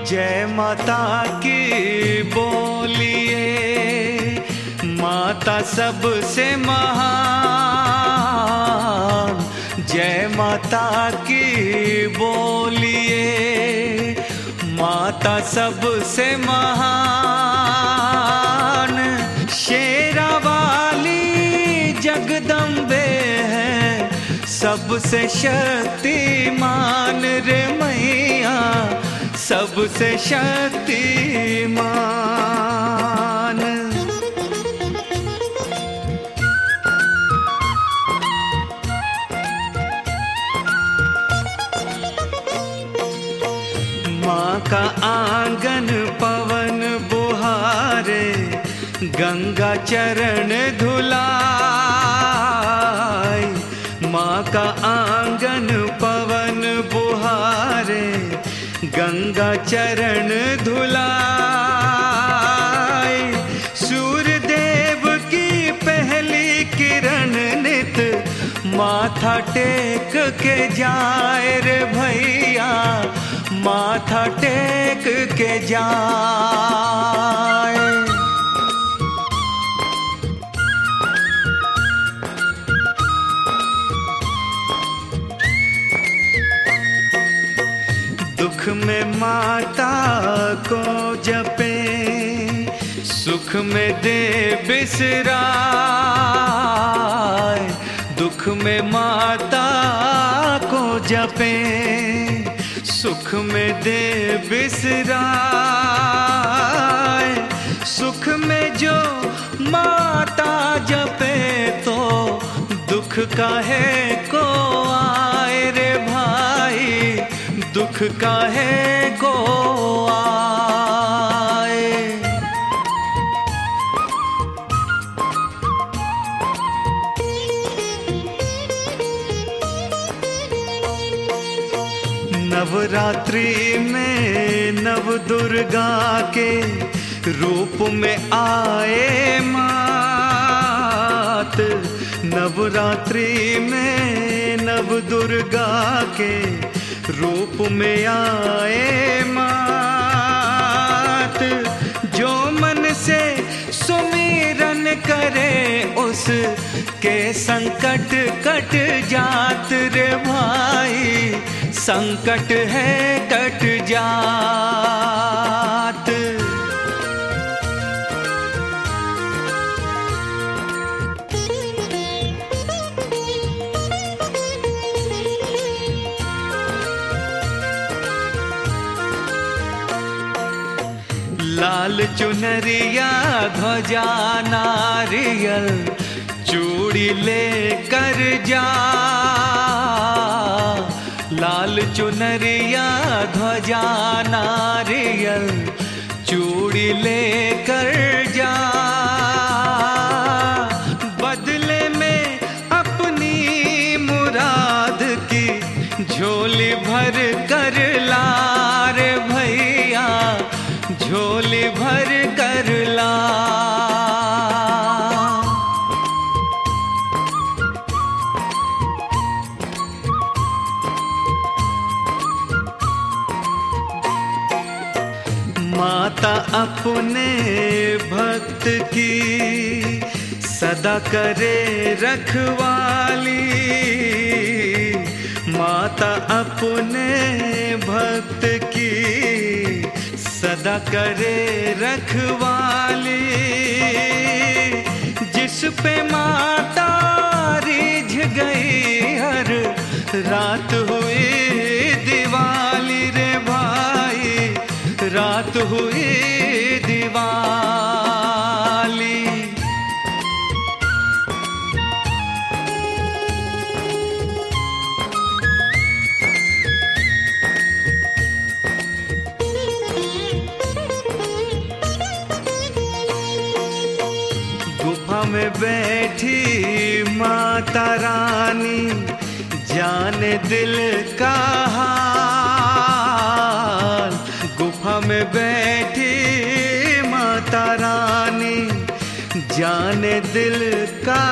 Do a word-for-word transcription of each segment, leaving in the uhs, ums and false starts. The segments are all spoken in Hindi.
जय माता की बोलिए, माता सबसे महान। जय माता की बोलिए, माता सबसे महान। शेरा वाली जगदम्बे है, सबसे शक्तिमान रे मैया, सबसे शक्तिमान। माँ का आंगन पवन बुहारे, गंगा चरण धुलाए। माँ का आंगन पवन बुहारे, गंगा चरण धुलाए। सूर्य देव की पहली किरण नित, माथा टेक के जाए रे भैया, माथा टेक के जाए। दुख में माता को जपे, सुख में दे बिसराए। दुख में माता को जपे, सुख में दे बिसराए। सुख में जो माता जपे, तो दुख काहे को आए रे भाई, दुख काहे को आए। नवरात्रि में नव दुर्गा के रूप में आए मात। नवरात्रि में नव दुर्गा के रूप में आए मात। जो मन से सुमिरन करे, उस के संकट कट जात रे भाई, संकट है कट जात। लाल चुनरिया ध्वजा नारियल, चूड़ी लेकर जा। लाल चुनरिया ध्वजा नारियल, चूड़ी लेकर जा। बदले में अपनी मुराद की झोली भर कर ला रे भैया, झोली भर कर ला। माता अपने भक्त की सदा करे रखवाली। माता अपने भक्त की सदा करे रखवाली। जिस पे माता रिझ गई, हर रात हुई दिवाली रे भाई, रात हुई दिवाली। गुफा में बैठी माता रानी, जाने दिल का हाल। गुफा में बैठी माता रानी, जाने दिल का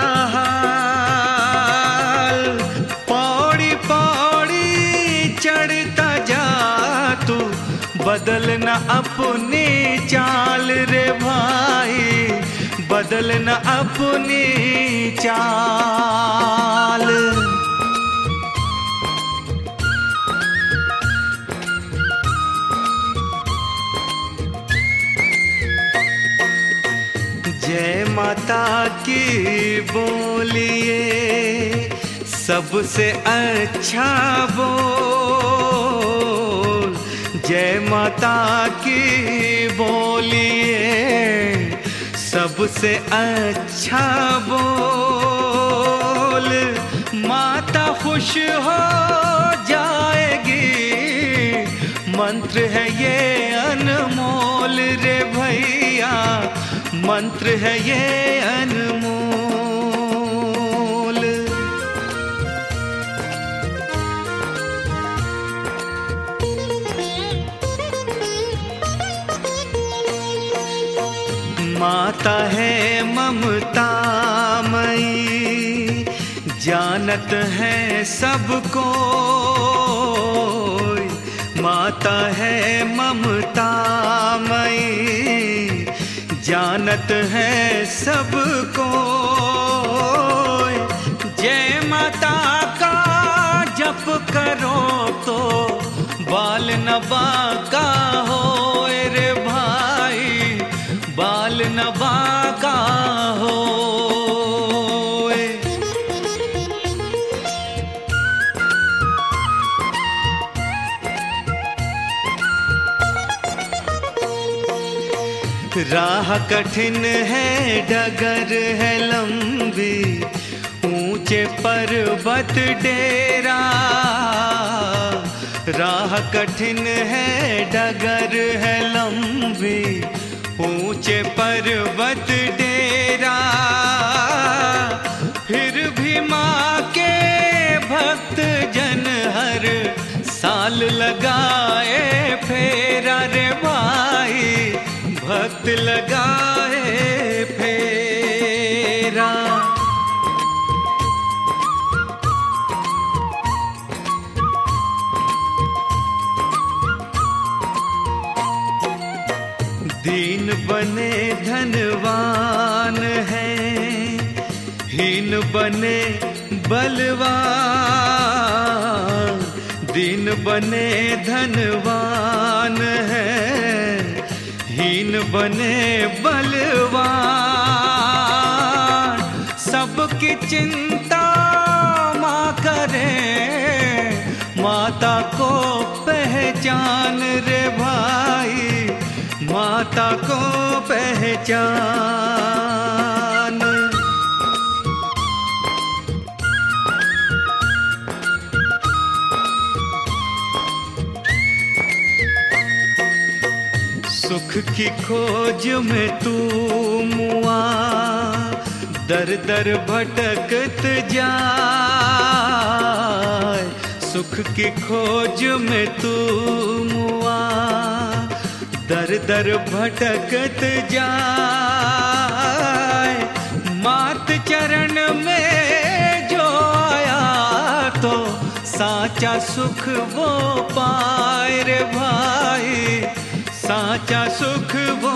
हाल। पौड़ी पौड़ी चढ़ता जा तू, बदलना अपनी चाल रे भाई, बदलना अपनी चाल। जय माता की बोलिए सबसे अच्छा बोल, जय माता की बोलिए सबसे अच्छा बोल। माता खुश हो जाएगी, मंत्र है ये अनमोल रे भैया, मंत्र है ये अनमोल। माता है ममता मई, जानत है सबको, माता है ममता मई, जानत है सबको। जय माता का जप करो तो बाल न बांका हो रे भाई, बाल न बांका हो। राह कठिन है डगर है लंबी, ऊंचे पर्वत डेरा। राह कठिन है डगर है लंबी, ऊंचे पर्वत डेरा। फिर भी माँ के भक्त जन हर साल लगाए फेरा रे भाई, भक्त लगाए फेरा। दीन बने धनवान है, हीन बने बलवान। दीन बने धनवान है, हीन बने बलवान। सबकी चिंता माँ करे, माता को पहचान रे भाई, माता को पहचान। सुख की खोज में तू मुआ, दर दर भटकत जाए। सुख की खोज में तू मुआ, दर दर भटकत जाए। मात चरण में जो आया तो साचा सुख वो पाए रे भाई, साचा सुख वो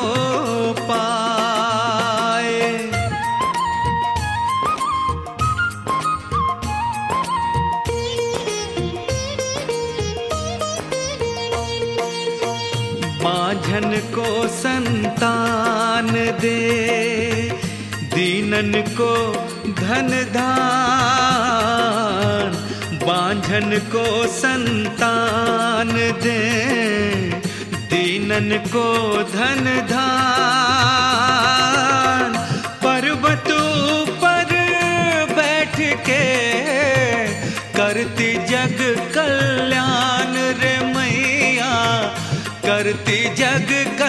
पाए। माझन को संतान दे, दीनन को धन दान। बांझन को संतान दे, दीनन को धन दान। पर्वत पर बैठ के करती जग कल्याण रे मैया, करती जग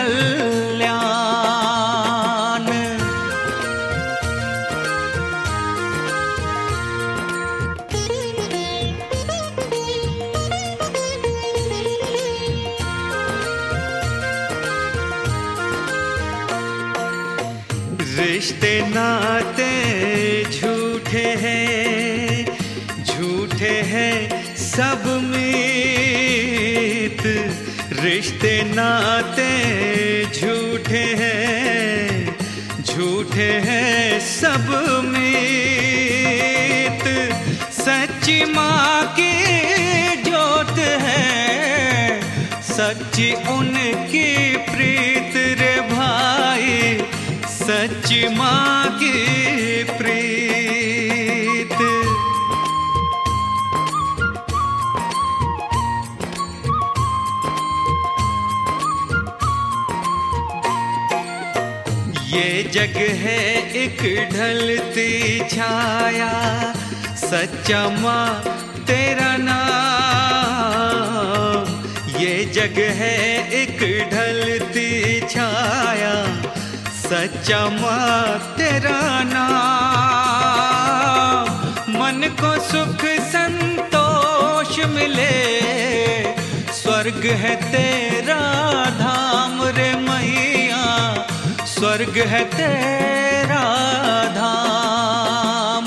कल्याण। रिश्ते नाते झूठे हैं, झूठे हैं सब मीत। रिश्ते नाते झूठे हैं, झूठे हैं सब मीत। सच्ची माँ की जोत है, सच्ची उनकी प्रीत रे भाई, सच्ची माँ की प्रीत। ये जग है एक ढलती छाया, सच्चा माँ तेरा नाम। ये जग है एक ढलती छाया, सच्चा माँ तेरा नाम। मन को सुख संतोष मिले, स्वर्ग है तेरा धाम रे मैया, स्वर्ग है तेरा धाम।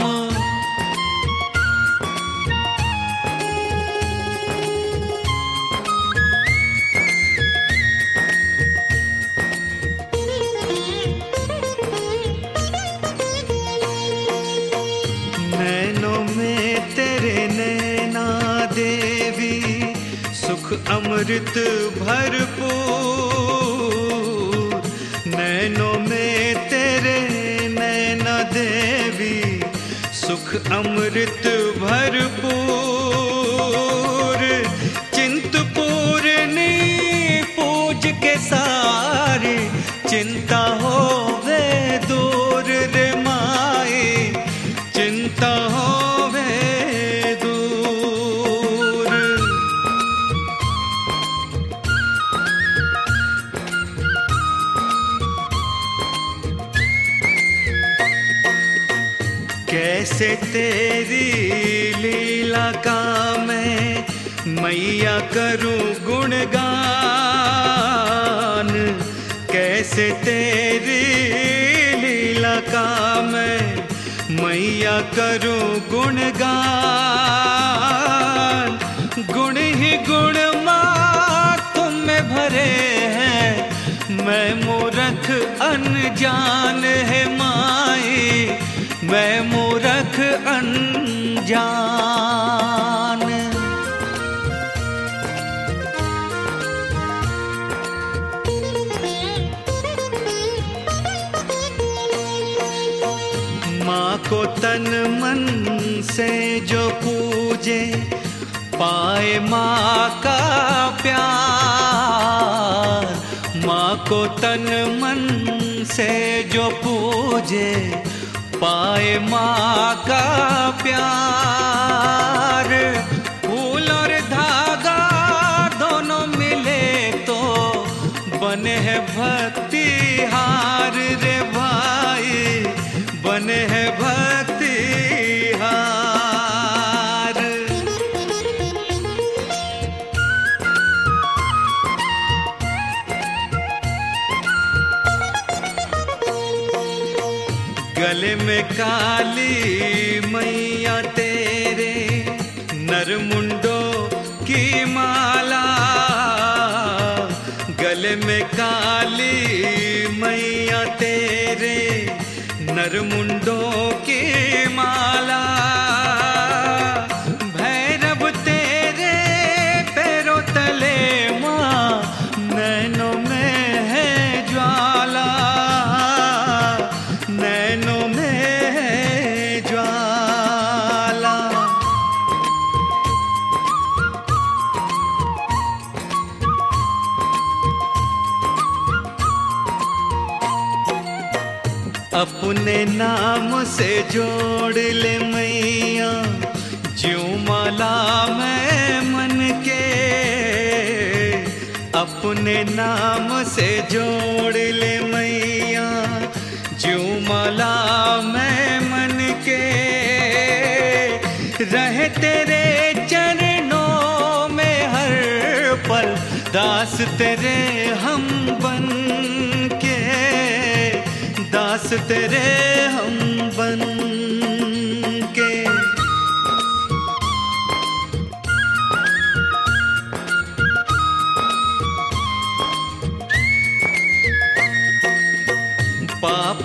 नैनों में तेरे नैना देवी, सुख अमृत भरपूर। नैनों में तेरे नैना देवी, सुख अमृत भरपूर। चिंतपूर्णी पूज के सारी, चिंता होवे दूर रे माई, चिंता होवे दूर। कैसे तेरी लीला का मैं मैया करूं गुणगान, कैसे तेरी लीला का मैं मैया करूं गुणगान। गुण ही गुण माँ तुम में भरे हैं, मैं मूर्ख अनजान है माई, मैं मूर्ख अनजान। माँ को तन मन से जो पूजे, पाए माँ का प्यार। माँ को तन मन से जो पूजे, पाए माँ का प्यार। फूल और धागा दोनों मिले तो बने है भक्ति हार रे भाई, बने है भक्ति हार। गले में काली मैया तेरे, नरमुंडों की माला। गले में काली मैया तेरे, नरमुंडों की माला। भैरव तेरे पैरों तले माँ, नैनों में है ज्वाला, नैनों में है ज्वाला। अपने नाम से जोड़ ले मैया, ज्यों माला मैं मन के। अपने नाम से जोड़ ले मैया, ज्यों माला मैं मन के। रहे तेरे चरणों में हर पल, दास तेरे हम बन के, दास तेरे हम बन के।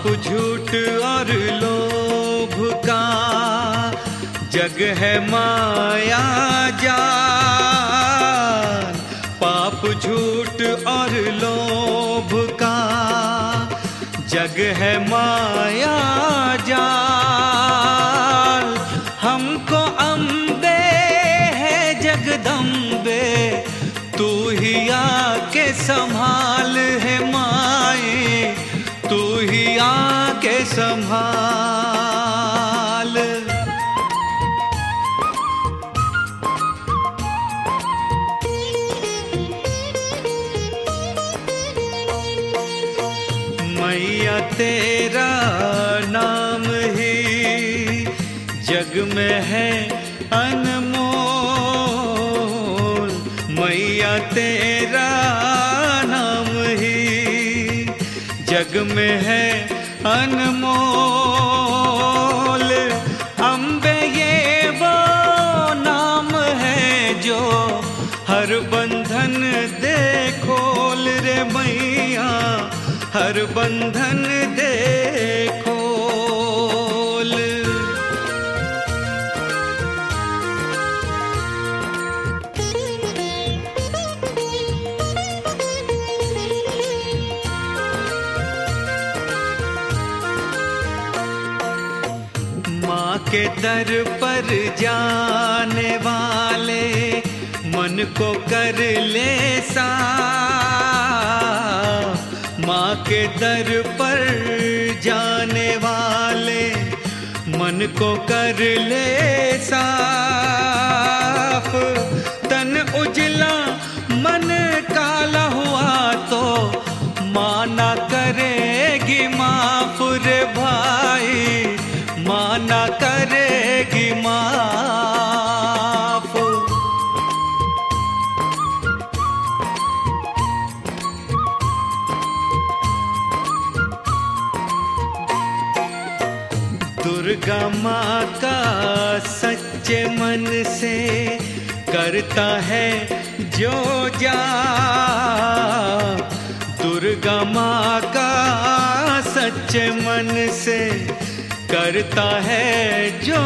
पाप झूठ और लोभ का जग है माया जाल। पाप झूठ और लोभ का जग है माया जाल। हमको अम्बे है जगदम्बे, तू ही आके संभाल है माए, तू ही आके संभाल। मैया तेरा नाम ही जग में है अनमोल। मैया तेरा नाम ही जग में है अनमोल। अम्बे ये वो नाम है जो हर बंधन दे खोल रे मैया, हर बंधन दे खोल। माँ के दर पर जाने वाले मन को कर ले साफ। माँ के दर पर जाने वाले मन को कर ले साफ। तन उजला मन काला हुआ तो माँ ना करेगी माफ रे भाई, माँ ना करेगी माफ। दुर्गा माँ का सच्चे मन से करता है जो जाप। दुर्गा माँ का सच्चे मन से करता है जो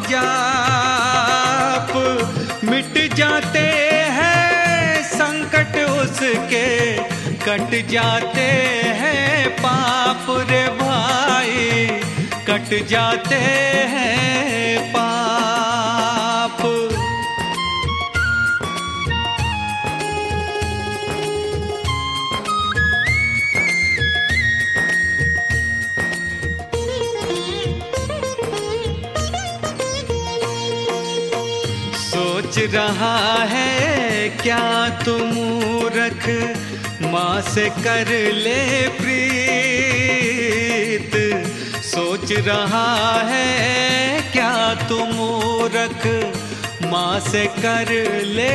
जाप। मिट जाते हैं संकट उसके, कट जाते हैं पाप रे भाई, कट जाते हैं पाप। सोच रहा है क्या तू मूर्ख, माँ से कर ले प्रीत। सोच रहा है क्या तू मूर्ख, माँ से कर ले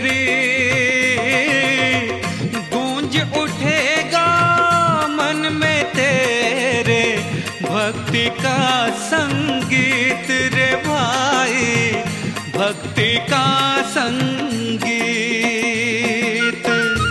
प्रीत। गूंज उठेगा मन में तेरे भक्ति का संगीत रे भाई, भक्ति का संगीत।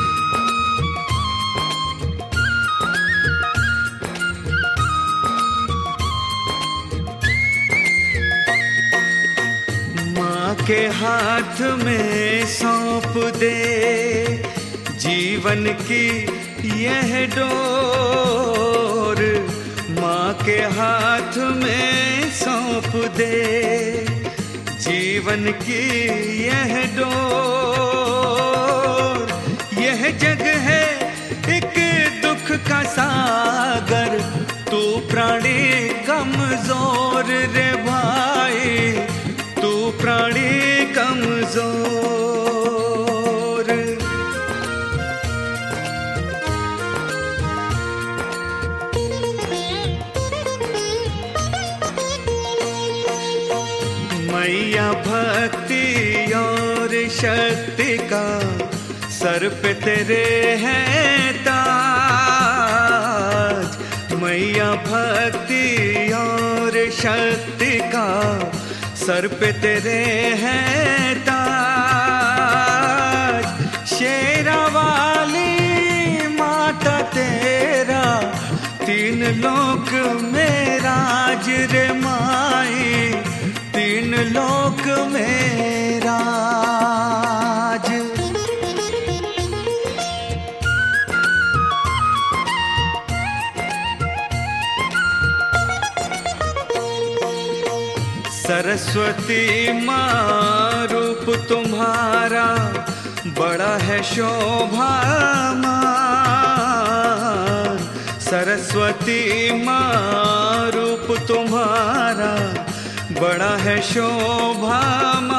माँ के हाथ में सौंप दे जीवन की यह डोर। माँ के हाथ में सौंप दे जीवन की यह डोर। यह जग है एक दुख का सागर, तू प्राणी कमजोर रे भाई, तू प्राणी कमजोर। मैया भक्ति और शक्ति का सर पे तेरे है ताज। मैया भक्ति और शक्ति का सर पे तेरे है ताज। शेरा वाली माता तेरा तीन लोग लोक में राज रे माई, तीन लोक में राज। सरस्वती माँ रूप तुम्हारा बड़ा है शोभामान। सरस्वती माँ रूप तुम्हारा बड़ा है शोभामान।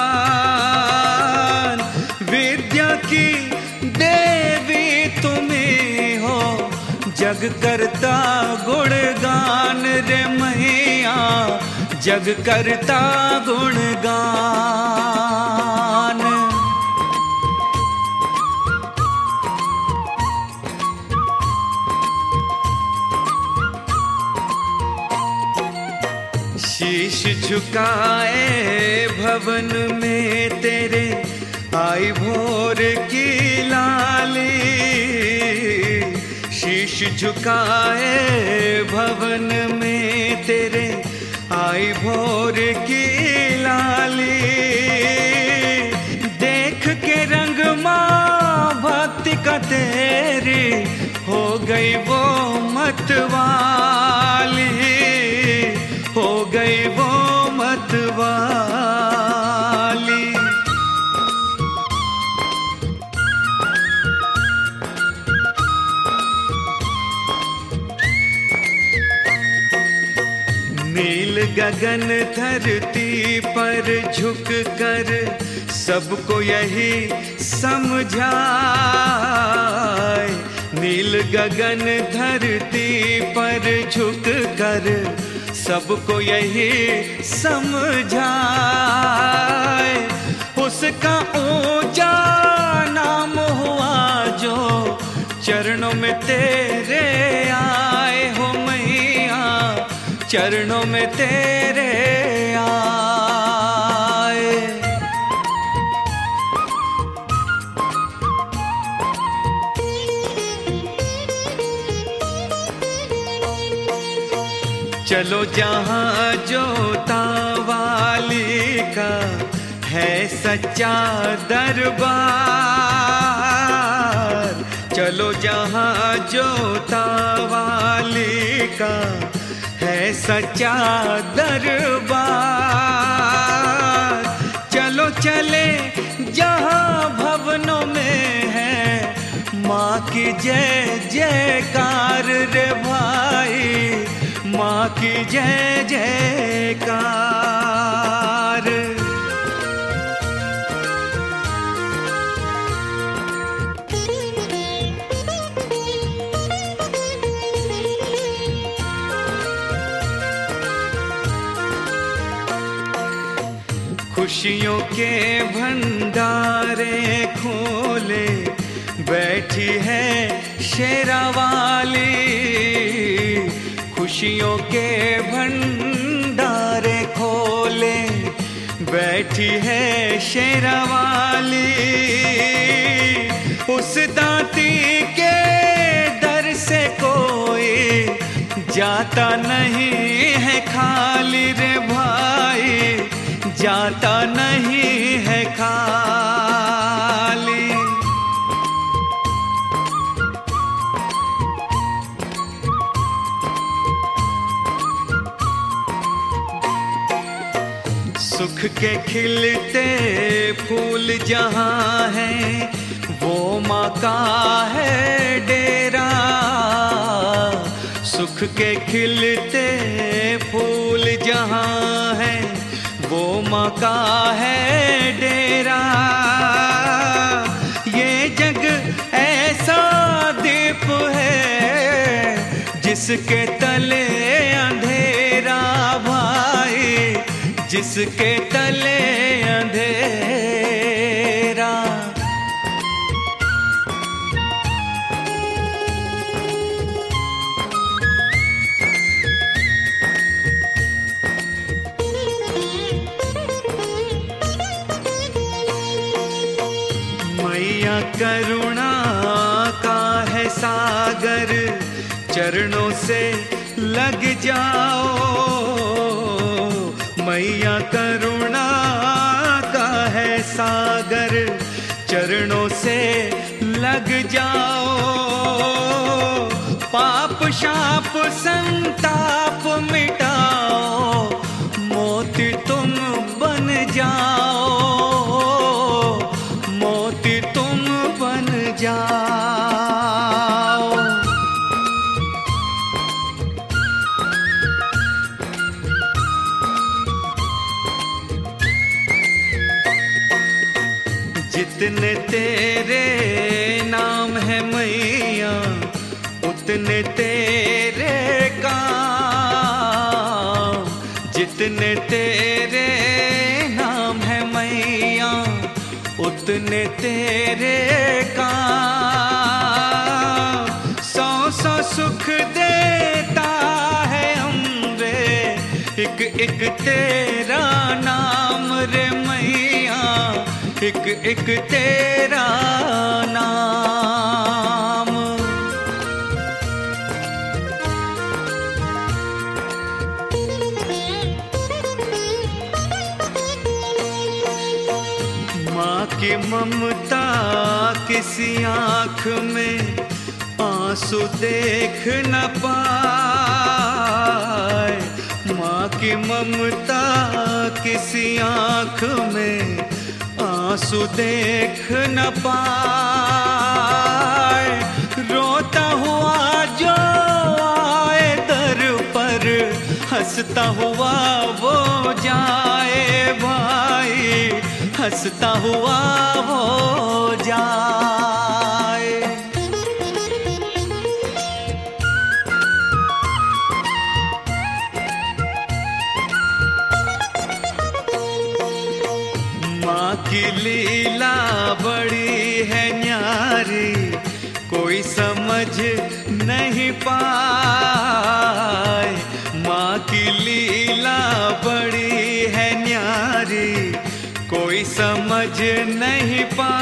विद्या की देवी तुम्ही हो, जग करता गुणगान रे मैया, जग करता गुणगान। शीश झुकाए भवन में तेरे, आई भोर की लाली। शीश झुकाए भवन में तेरे, आई भोर की लाली। देख के रंग माँ भक्ति का तेरी, हो गई वो मतवाली, हो गई वो मतवाली। नील गगन धरती पर झुक कर सबको यही समझाए। नील गगन धरती पर झुक कर सबको यही समझाए। उसका ऊंचा नाम हुआ जो चरणों में तेरे आए हो मैया, चरणों में तेरे आए। चलो जहाँ जोता वाली का है सच्चा दरबार। चलो जहाँ जोता वाली का है सच्चा दरबार। चलो चले जहाँ भवनों में है माँ की जय जयकार रे भाई, माँ की जय जयकार। खुशियों के भंडारे खोले बैठी है शेरावाली। खुशियों के भंडारे खोले बैठी है शेरावाली। उस दाती के दर से कोई जाता नहीं है खाली रे भाई, जाता नहीं है खाली। सुख के खिलते फूल जहाँ हैं वो माँ का है डेरा। सुख के खिलते फूल जहाँ हैं वो माँ का है डेरा। ये जग ऐसा दीप है जिसके तले अंधेरा भाई, जिसके तले अंधेरा। मैया करुणा का है सागर, चरणों से लग जाओ। मैया करुणा का है सागर, चरणों से लग जाओ। पाप शाप संताप मिटाओ, मोती तुम बन जाओ, मोती तुम बन जाओ। जितने तेरे नाम है मैया, उतने तेरे काम। जितने तेरे नाम है मैया, उतने तेरे काम। सौ सौ सुख देता है अम्बे, एक एक तेरा नाम रे मैया, एक एक तेरा नाम। माँ की ममता किसी आँख में आंसू देख न पाए। माँ की ममता किसी आँख में आंसू देख न पाए। रोता हुआ जो आए दर पर, हंसता हुआ वो जाए भाई, हंसता हुआ वो जाए। माँ की लीला बड़ी है न्यारी, कोई समझ नहीं पाए। माँ की लीला बड़ी है न्यारी, कोई समझ नहीं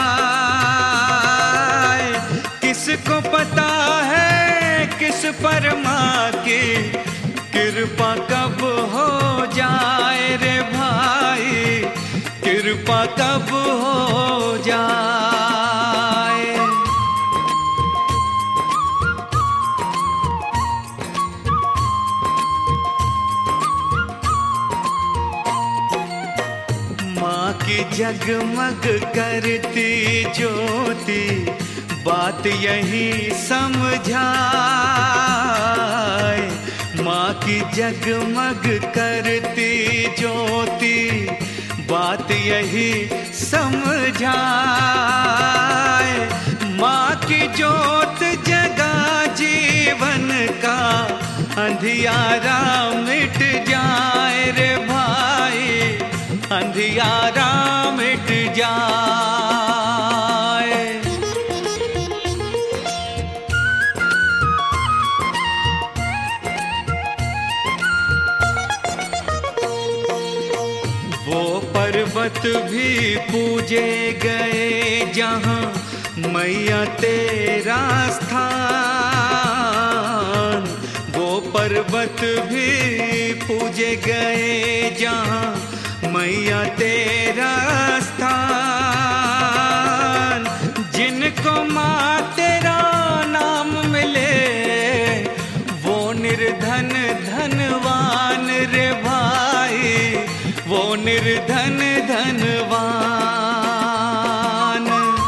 पाए। किसको पता है किस पर माँ की कृपा कब हो जाए रे भाई, कृपा कब हो जाए। माँ की जगमग करती ज्योति, बात यही समझाए। माँ की जगमग करती ज्योति, बात यही समझाए। माँ की ज्योत जगा जीवन का, अंधियारा मिट जाए रे भाई, अंधियारा मिट जाए। वो पर्वत भी पूजे गए जहाँ मैया तेरा स्थान। वो पर्वत भी पूजे गए जहाँ मैया तेरा स्थान। जिनको माँ तेरा नाम मिले, वो निर्धन धनवान रे भाई, वो निर्धन धनवान।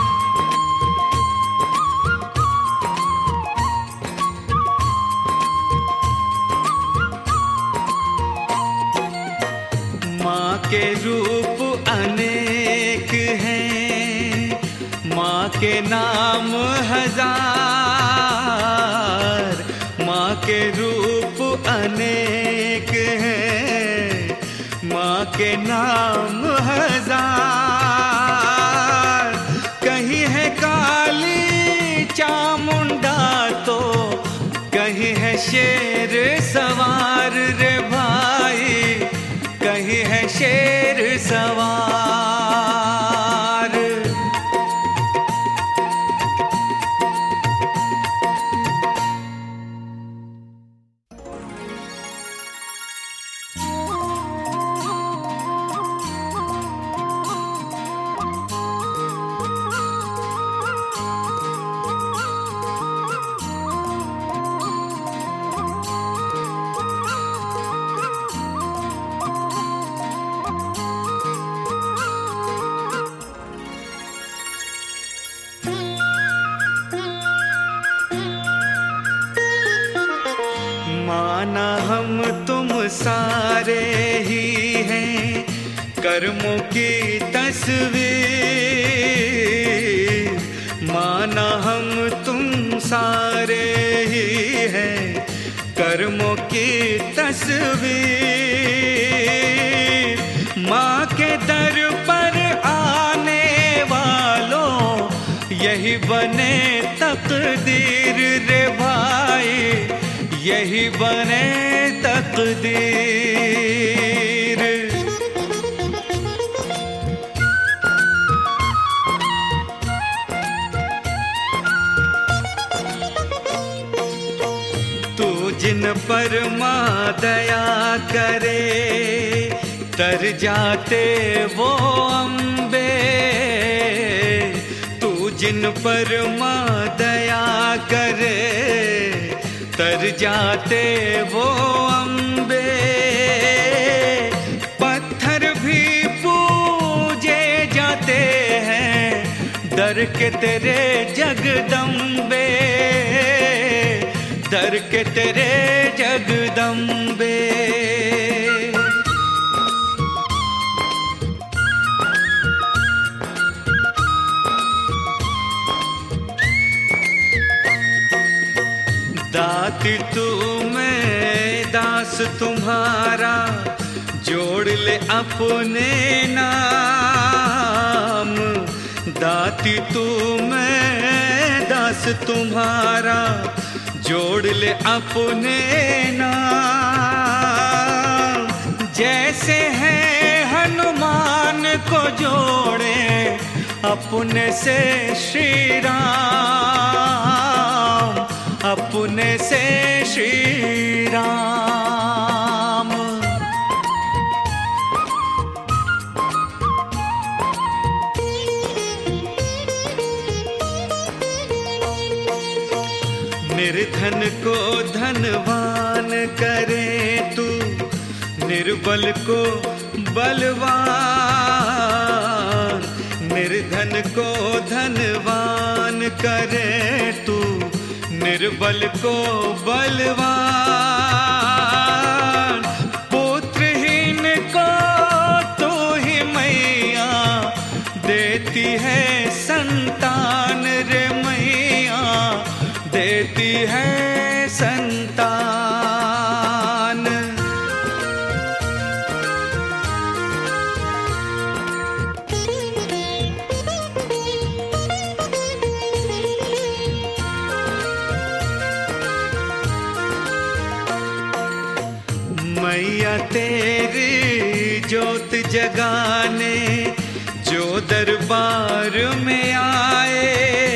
माँ के रूप अनेक हैं, माँ के नाम हजार। माँ के रूप अनेक हैं, माँ के नाम हजार। कहीं है काली चामुंडा तो कहीं है शेर सवार रे भाई, कहीं है शेर सवार। माना हम तुम सारे ही हैं कर्मों की तस्वीर, माना हम तुम सारे ही हैं कर्मों की तस्वीर। माँ के दर पर आने वालों यही बने तकदीर रे भाई, यही बने तकदीर। तू जिन पर माँ दया करे तर जाते वो अम्बे, तू जिन पर माँ दया करे तर जाते वो अम्बे। पत्थर भी पूजे जाते हैं दर के तेरे जगदम्बे, दर के तेरे जगदम्बे। दाती तू मैं दास तुम्हारा जोड़ ले अपने नाम, दाती तू मैं दास तुम्हारा जोड़ ले अपने नाम। जैसे है हनुमान को जोड़े अपने से श्री राम, अपने से श्री राम। निर्धन को धनवान करे तू, निर्बल को बलवान, निर्धन को धनवान करे तू, निर्बल को बलवान। पुत्रहीन को तू ही मैया देती है संतान रे मैया, देती है संतान। मैया तेरी ज्योत जगाने जो दरबार में आए,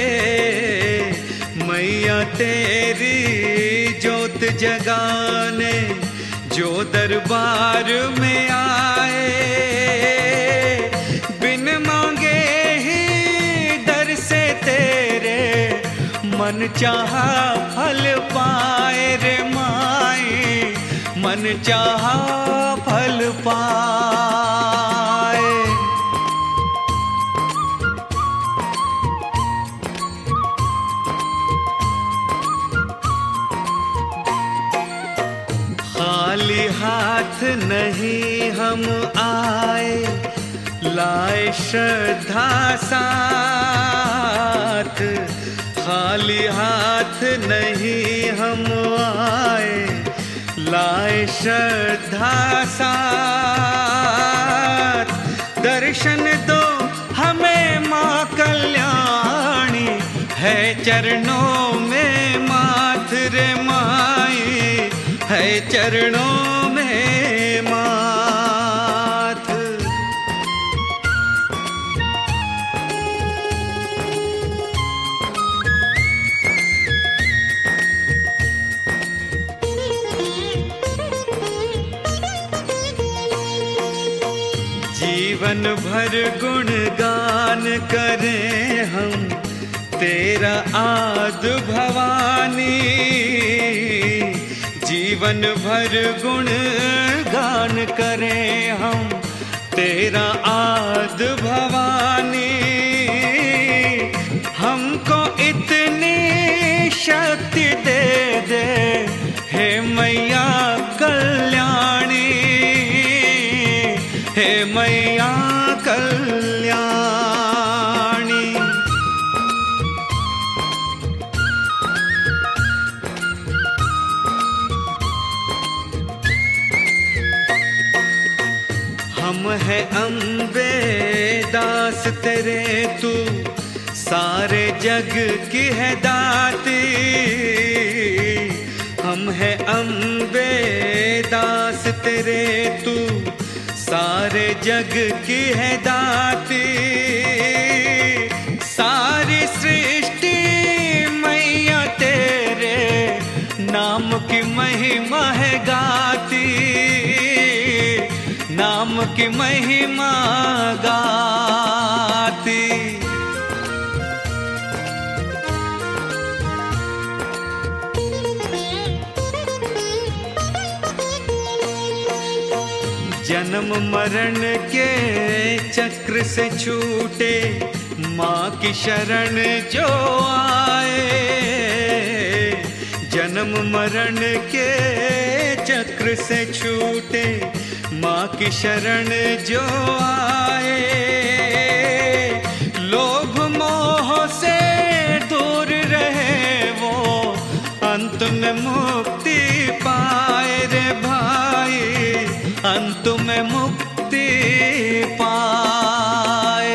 मैया तेरी ज्योत जगाने जो दरबार में आए। बिन मांगे ही दर से तेरे मन चाहा फल पाए रे माई, मन चाहा फल पाए। खाली हाथ नहीं हम आए, लाए श्रद्धा साथ, खाली हाथ नहीं हम आए, लाए श्रद्धा साथ। दर्शन दो हमें माँ कल्याणी, है चरणों में माथ रे माई, है चरणों में माथ। जीवन भर गुणगान करें हम तेरा आद भवानी, जीवन भर गुणगान करें हम तेरा आद भवानी। हमको इतनी शक्ति दे दे हे मैया है अम्बे दास तेरे, तू सारे जग की है दाती। हम है अम्बे दास तेरे, तू सारे जग की है दाती। सारी सृष्टि मैया तेरे नाम की महिमा है गाती, नाम की महिमा गाती। जन्म मरण के चक्र से छूटे माँ की शरण जो आए। जन्म मरण के चक्र से छूटे माँ की शरण जो आए। लोभ मोह से दूर रहे वो अंत में मुक्ति पाए रे भाई, अंत में मुक्ति पाए।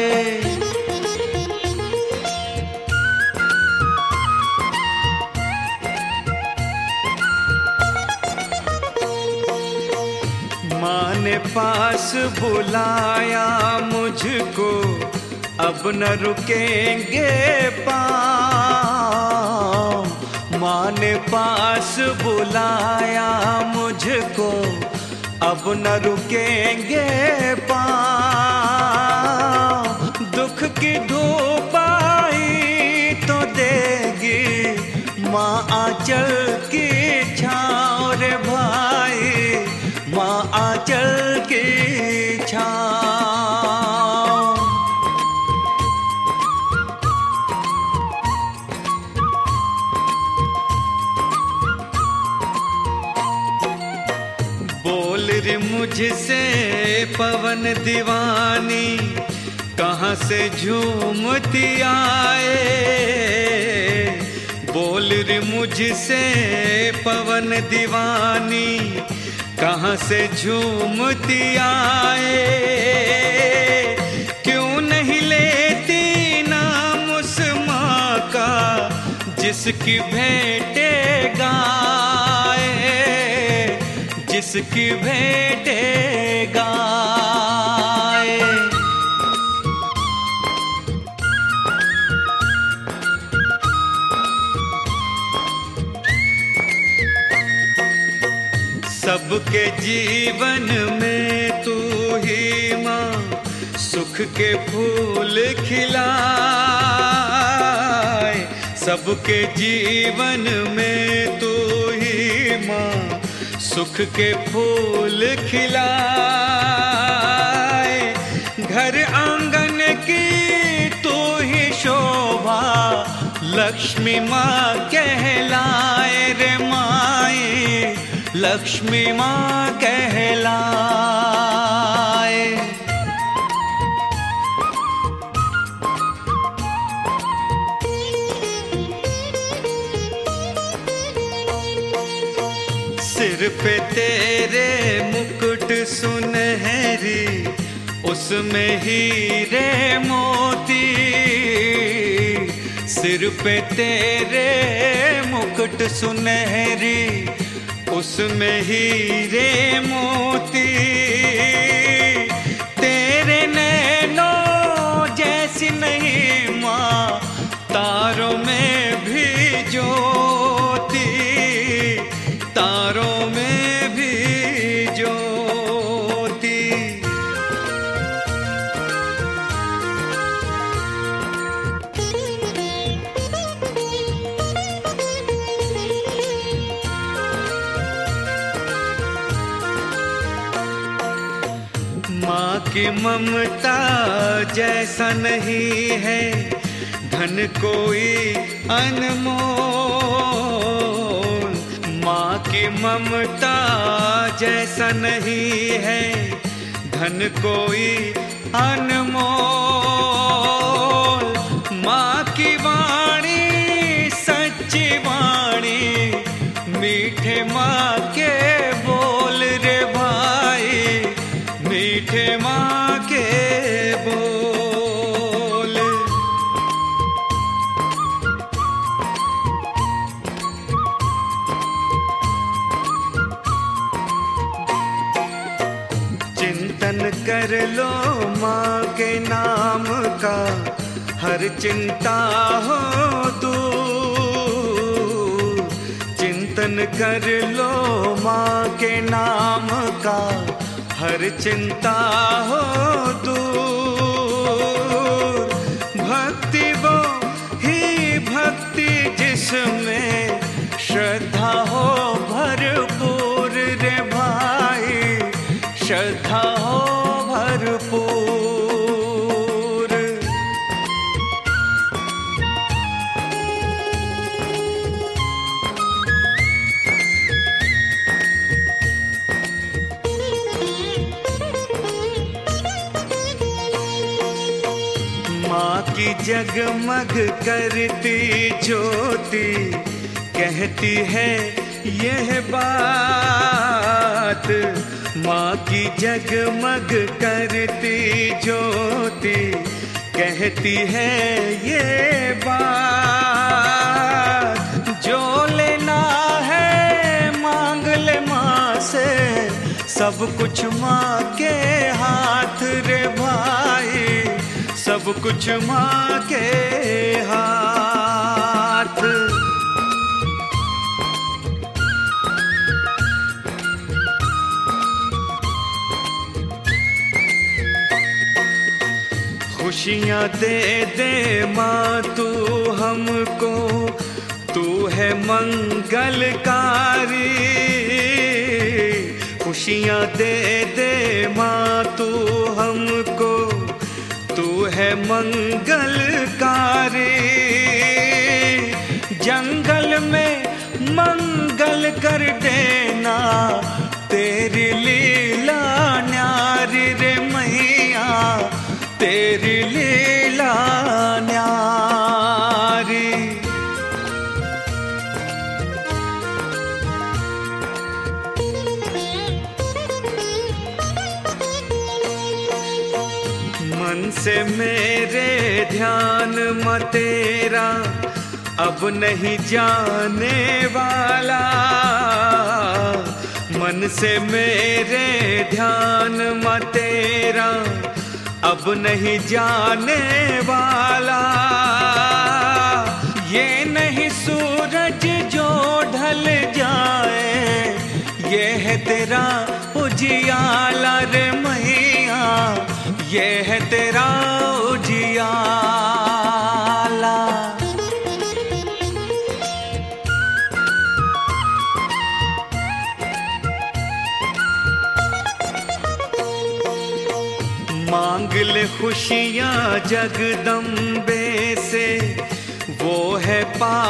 माँ ने पास बुलाया मुझको, अब न रुकेंगे पाँव। माँ ने पास बुलाया मुझको, अब न रुकेंगे पाँव। दुख की धूप आई तो देगी माँ आंचल की छाँव रे भाई, माँ आंचल की छाँव। बोल रे मुझसे पवन दीवानी, कहाँ से झूमती आए। बोल रे मुझसे पवन दीवानी, कहाँ से झूमती आए। क्यों नहीं लेती नाम उस माँ का जिसकी भेंटे गाए, जिसकी भेंटे गाए। सबके जीवन में तू ही माँ सुख के फूल खिलाए। सबके जीवन में तू ही माँ सुख के फूल खिलाए। घर आंगन की तू ही शोभा लक्ष्मी माँ कहलाए रे माई, लक्ष्मी माँ कहलाए। सिर पे तेरे मुकुट सुनहरी, उसमें हीरे मोती। सिर पे तेरे मुकुट सुनहरी, उसमें हीरे मोती। तेरे नैनों जैसी नहीं माँ तारों में भी ज्योति, तारों में भी ज्योति। माँ की ममता जैसा नहीं है धन कोई अनमोल। माँ की ममता जैसा नहीं है धन कोई अनमोल। माँ की वाणी सच्ची वाणी, मीठे माँ के बोल रे भाई, मीठे माँ कर लो माँ के नाम का, हर चिंता हो दूर। चिंतन कर लो माँ के नाम का, हर चिंता हो दूर। भक्ति वो ही भक्ति जिसमें श्रद्धा हो भरपूर रे भाई, श्रद्धा हो भरपूर। माँ की जगमग करती ज्योति कहती है यह बात। माँ की जगमग करती ज्योति कहती है ये बात। जो लेना है मांग ले माँ से, सब कुछ माँ के हाथ रे भाई, सब कुछ माँ के हाथ। खुशियाँ दे दे माँ तू हमको, तू है मंगलकारी। खुशियाँ दे दे माँ तू हमको, तू है मंगलकारी। जंगल में मंगल कर देना, तेरी लीला न्यारी रे मैया, तेरी लीला न्यारी। मन से मेरे ध्यान में तेरा अब नहीं जाने वाला। मन से मेरे ध्यान में तेरा अब नहीं जाने वाला। ये नहीं सूरज जो ढल जाए, ये है तेरा उजियाला रे मैया, ये है तेरा उजियाला। मांग ले खुशियाँ जगदम्बे से, वो है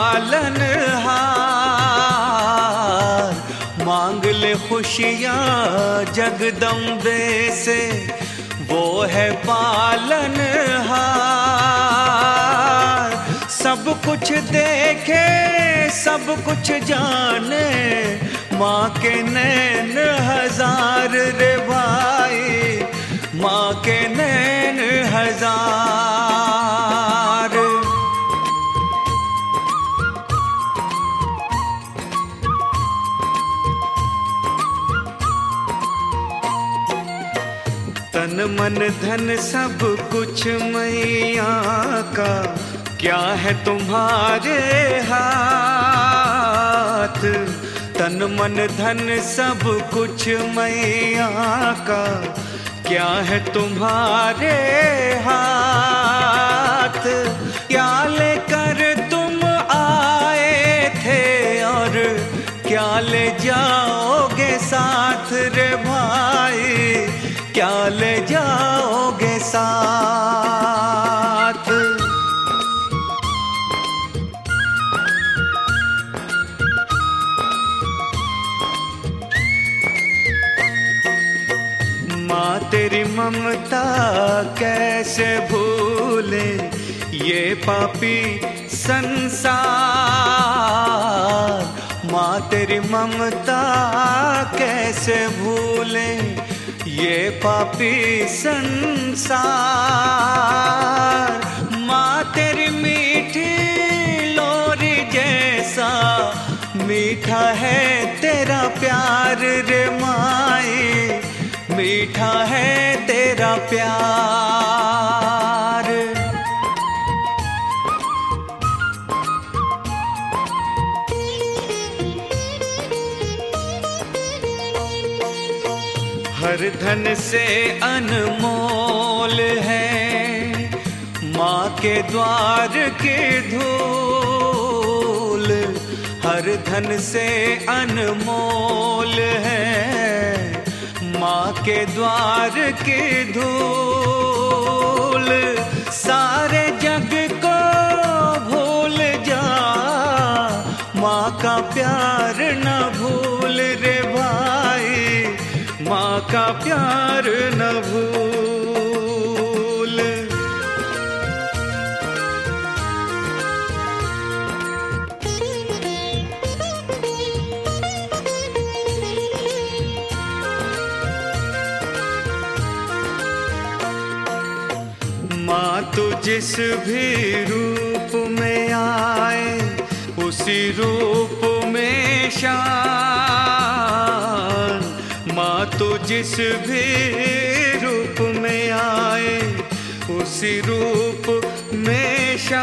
पालनहार। मांग ले खुशियाँ जगदम्बे से, वो है पालनहार। सब कुछ देखे सब कुछ जाने, माँ के नैन हजार रे भाई, माँ के नैन हजार। तन मन धन सब कुछ मैया का, क्या है तुम्हारे हाथ। तन मन धन सब कुछ मैया का, क्या है तुम्हारे हाथ। क्या लेकर तुम आए थे और क्या ले जाओगे साथ रे भाई, क्या ले जाओगे साथ। माँ तेरी ममता कैसे भूले ये पापी संसार। माँ तेरी ममता कैसे भूले ये पापी संसार। माँ तेरी मीठी लोरी जैसा मीठा है तेरा प्यार रे माई, मीठा है तेरा प्यार। हर धन से अनमोल है माँ के द्वार की धूल। हर धन से अनमोल है माँ के द्वार की धूल। सारे जग को भूल जा, माँ का प्यार न भूल रे भाई, माँ का प्यार न भूल। माँ तो जिस भी रूप में आए उसी रूप में शान। माँ तो जिस भी रूप में आए उसी रूप में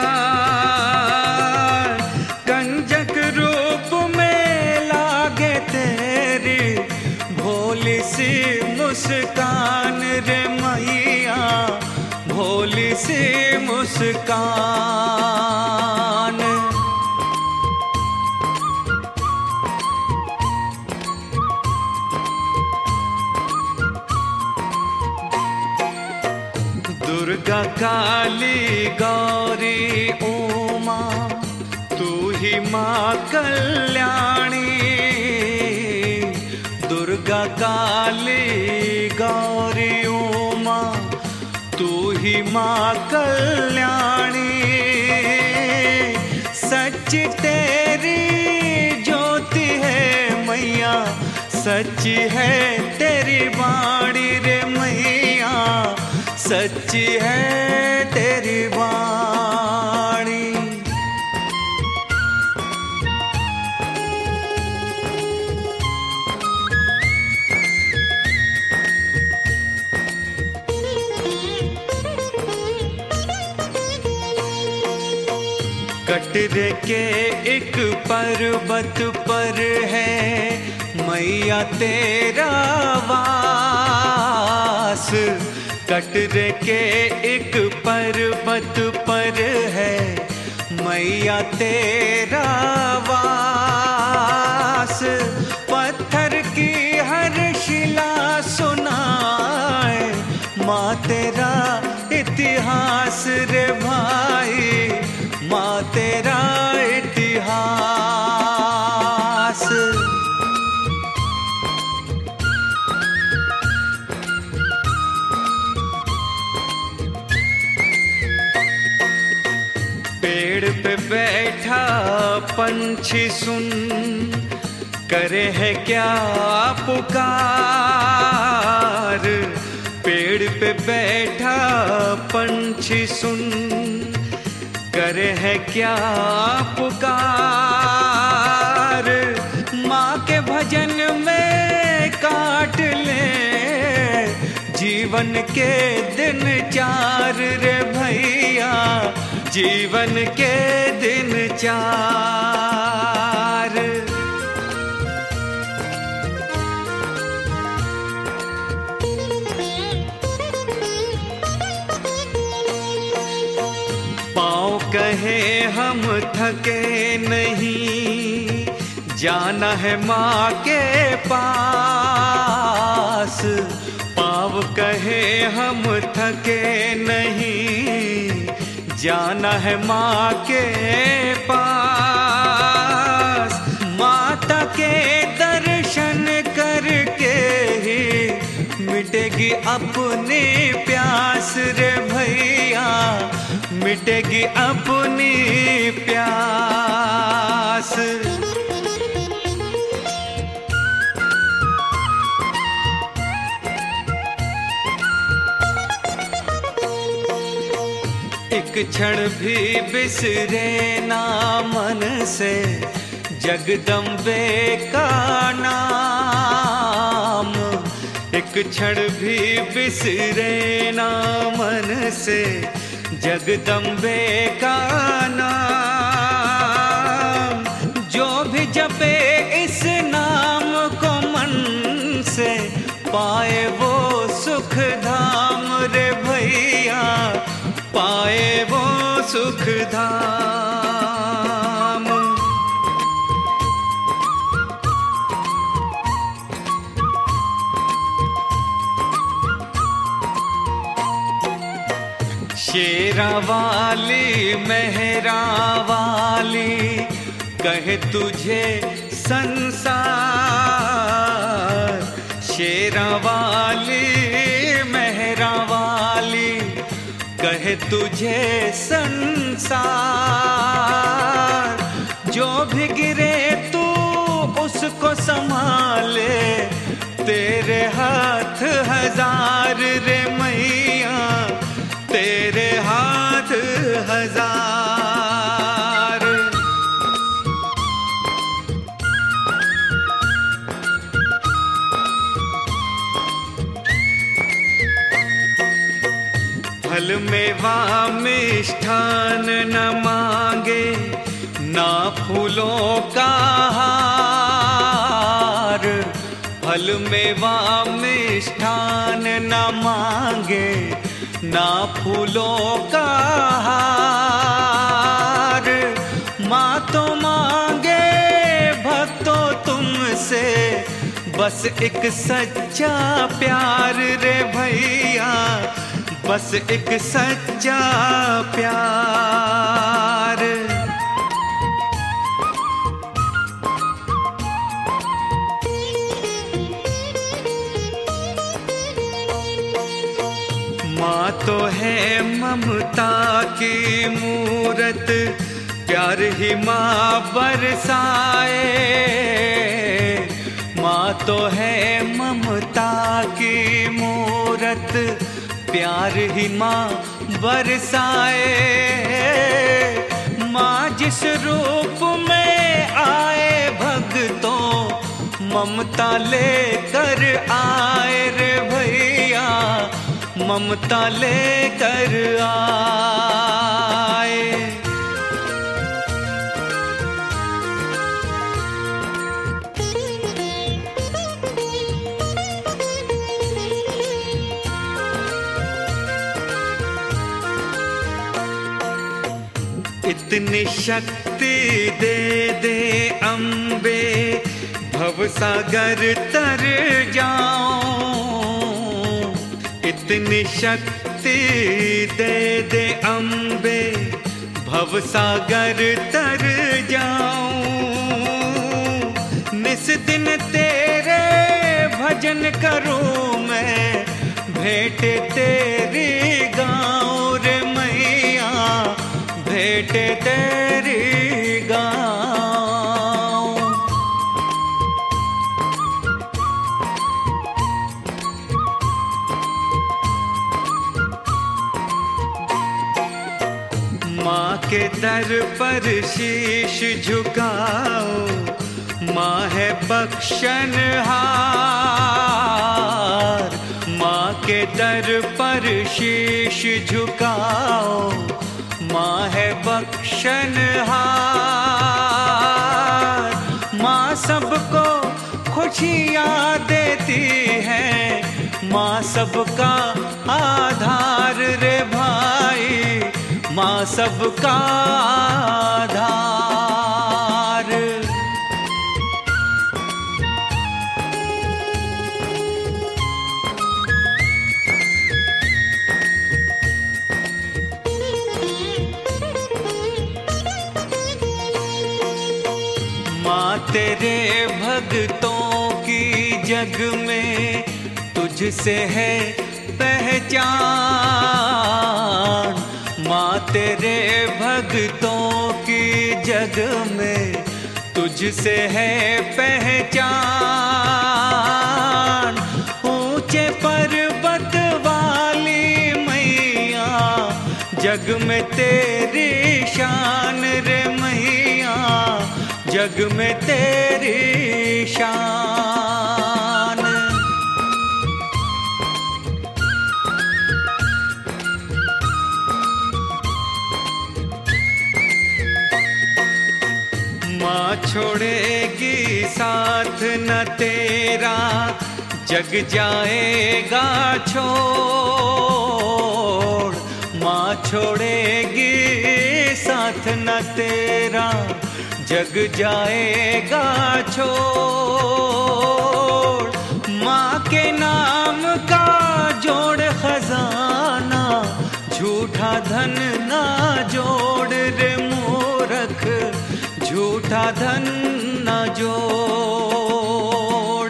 शान। कंजक रूप में लागे तेरी भोली सी मुस्कान रे मैया, भोली सी मुस्कान। दुर्गा काली गौरी उमा तू ही माँ कल्याणी। दुर्गा काली गौरी उमा तू ही माँ कल्याणी। सच तेरी ज्योति है मैया, सच्ची है तेरी वाणी रे मैया, सच्ची है तेरी वाणी। कटरे के एक पर्वत पर है मैया तेरा वास। कटरे के एक पर्वत पर है मैया तेरा वास। पत्थर की हर शिला सुनाए माँ तेरा इतिहास रे भाई, माँ तेरा इतिहास। पेड़ पे बैठा पंछी सुन करे है क्या पुकार। पेड़ पे बैठा पंछी सुन करे है क्या पुकार। माँ के भजन में काट ले जीवन के दिन चार रे भैया, जीवन के दिन चार। पाँव कहे हम थके नहीं, जाना है माँ के पास। पाँव कहे हम थके नहीं, जाना है माँ के पास। माता के दर्शन करके ही मिटेगी अपनी प्यास रे भैया, मिटेगी अपनी प्यास। एक क्षण भी बिसरे ना मन से जगदम्बे का नाम। एक एक क्षण भी बिसरे ना मन से जगदम्बे का नाम। जो भी जपे इस नाम को मन से पाए वो सुख धाम रे भैया, पाए वो सुख धाम। शेरा वाली मेहरा वाली कहे तुझे संसार, शेरा वाली मेहरा वाली कहे तुझे संसार। जो भी गिरे तू उसको संभाले, तेरे हाथ हजार रे मैया, तेरे हाथ हजार। फल मेवा मिष्ठान न मांगे, ना फूलों का हार। फल मेवा मिष्ठान न मांगे, ना फूलों का हार। माँ तो मांगे भक्तों तुमसे बस एक सच्चा प्यार रे भैया, बस एक सच्चा प्यार। माँ तो है ममता की मूरत, प्यार ही माँ बरसाए। माँ तो है ममता की मूरत, प्यार ही माँ बरसाए। माँ जिस रूप में आए भक्तों, ममता लेकर आए रे भैया, ममता लेकर आए। इतनी शक्ति दे दे अम्बे, भवसागर तर जाऊं। इतनी शक्ति दे दे अम्बे, भवसागर तर जाऊं। निस दिन तेरे भजन करूं मैं, भेंट तेरी गाऊं रे मैया, भेंट तेरी गाऊं। माँ के दर पर शीश झुकाओ, माँ है बख्शनहार। माँ के दर पर शीश झुकाओ, माँ है बख्शनहार। माँ सबको खुशियाँ देती है, माँ सबका आधार रे भाई, माँ सबका आधार। माँ तेरे भक्तों की जग में तुझसे है पहचान। माँ तेरे भक्तों की जग में तुझसे है पहचान। ऊंचे पर्वत वाली मैया, जग में तेरी शान रे मैया, जग में तेरी शान। छोड़ेगी साथ न तेरा, जग जाएगा छोड़। माँ छोड़ेगी साथ न तेरा, जग जाएगा छोड़। माँ के नाम का जोड़ खजाना, झूठा धन ना जोड़ रे मूर्ख, झूठा धन ना जोड़।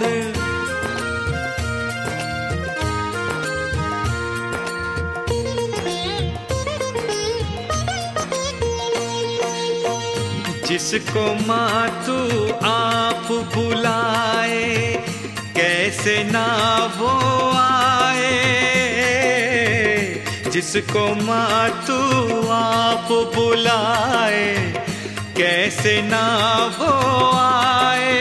जिसको माँ तू आप बुलाए, कैसे ना वो आए। जिसको माँ तू आप बुलाए, कैसे ना वो आए।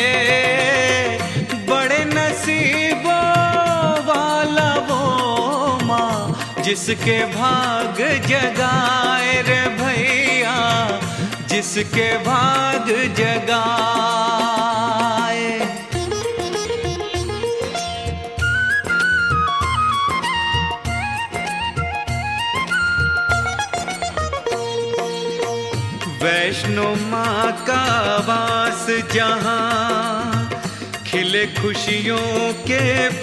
बड़े नसीबों वाला वो माँ, जिसके भाग जगाए रे भैया, जिसके भाग जगाए। वैष्णो माँ का वास जहाँ, खिले खुशियों के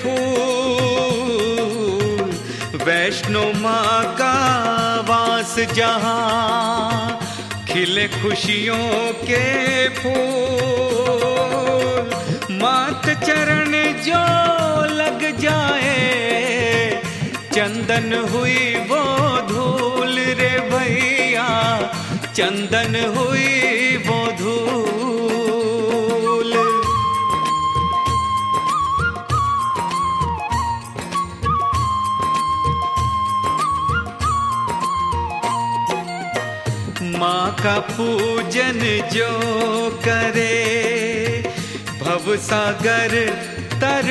फूल। वैष्णो माँ का वास जहाँ, खिले खुशियों के फूल। मात चरण जो लग जाए, चंदन हुई वो धूल रे भैया, चंदन हुई वो धूल। माँ का पूजन जो करे, भव सागर तर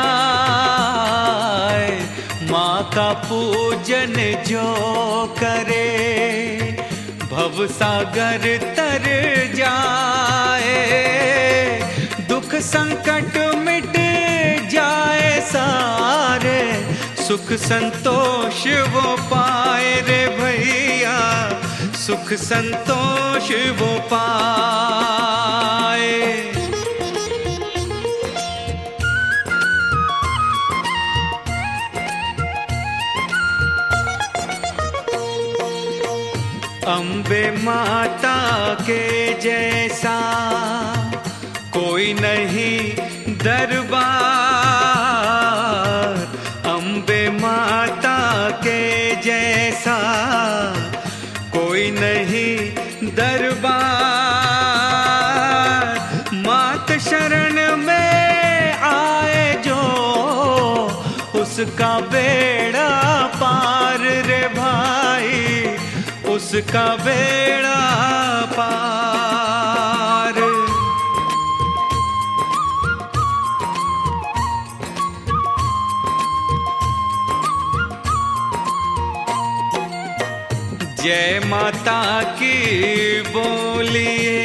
जाए। माँ का पूजन जो करे, भव सागर तर जाए। दुख संकट मिट जाए सारे, सुख संतोष वो पाए रे भैया, सुख संतोष वो पाए। अम्बे माता के जैसा कोई नहीं दरबार। अम्बे माता के जैसा कोई नहीं दरबार। मात शरण में आए जो, उसका बेड़ा पार रे भाई, उसका बेड़ा पार। जय माता की बोलिए,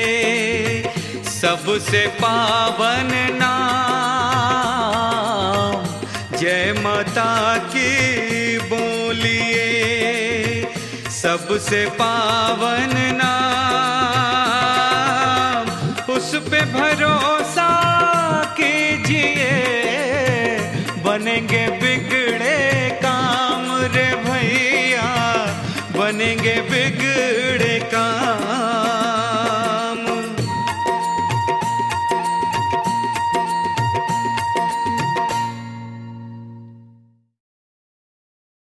सबसे पावन नाम। जय माता की बोलिए, सबसे पावन नाम। उस पे भरोसा